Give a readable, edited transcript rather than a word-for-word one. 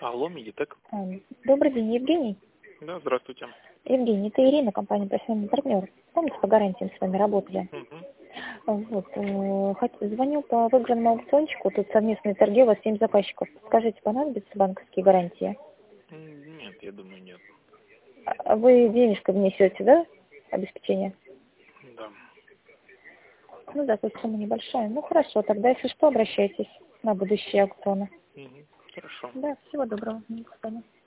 Алло, Медитек. Добрый день, Евгений. Да, здравствуйте. Евгений, это Ирина, компания «Профессиональный партнер». Помните, по гарантиям с вами работали? Вот, звоню по выигранному аукциончику, тут совместные торги, у вас 7 заказчиков. Скажите, понадобятся банковские гарантии? Нет, я думаю, нет. А вы денежкой внесете, да, обеспечение? Да. Ну да, тут сумма небольшая. Ну хорошо, тогда, если что, обращайтесь на будущие аукционы. Хорошо. Да, всего доброго. До свидания.